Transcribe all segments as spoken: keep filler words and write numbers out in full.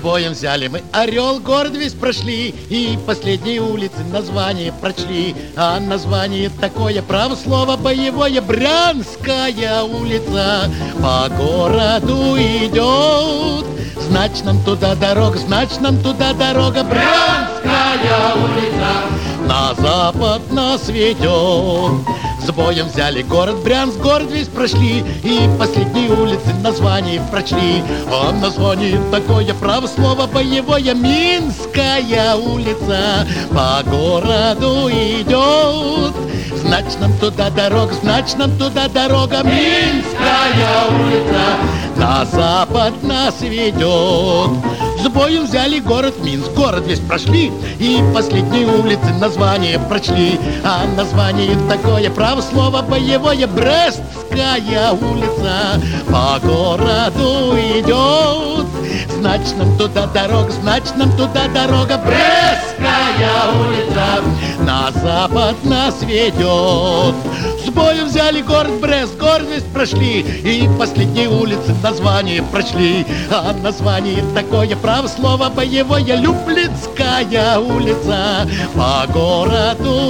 боем взяли мы Орел, город весь прошли, и последние улицы название прочли. А название такое, право слово боевое, Брянская улица по городу идет. Значит, нам туда дорога, значит, нам туда дорога, Брянская улица на запад нас ведет. С боем взяли город Брянск, город весь прошли, и последние улицы название прочли. А название такое, право слово боевое, Минская улица по городу идет. Значит, нам туда дорога, значит, нам туда дорога, Минская улица на запад нас ведет. С боем взяли город Минск, город весь прошли, и последние улицы название прочли. А название такое, право слово боевое, Брестская улица по городу идет. Значит, нам туда дорога, значит, нам туда дорога, Брестская улица на запад нас ведет. С боем взяли город Брест, город весь прошли, и последние улицы название прочли. А название такое, право слово боевое, Люблинская улица по городу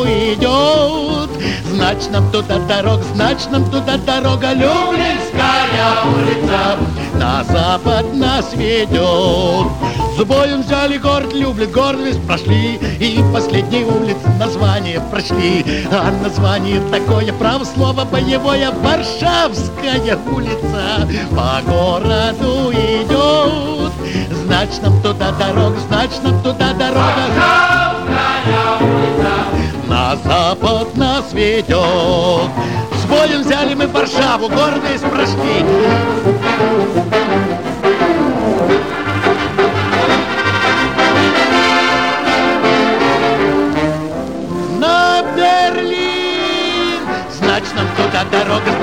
идет. Значит, нам туда дорога, значит, нам туда дорога, Люблинская улица на запад нас ведет. С боем взяли город Люблин, город весь прошли, и последние улицы название прочли. А название такое, право слово боевое, Варшавская улица по городу идет. Значит, нам туда дорога, значит, нам туда дорога, Варшавская улица на запад нас ведет. С боем взяли мы Варшаву, город весь прошли. На Берлин, значит, нам туда дорога,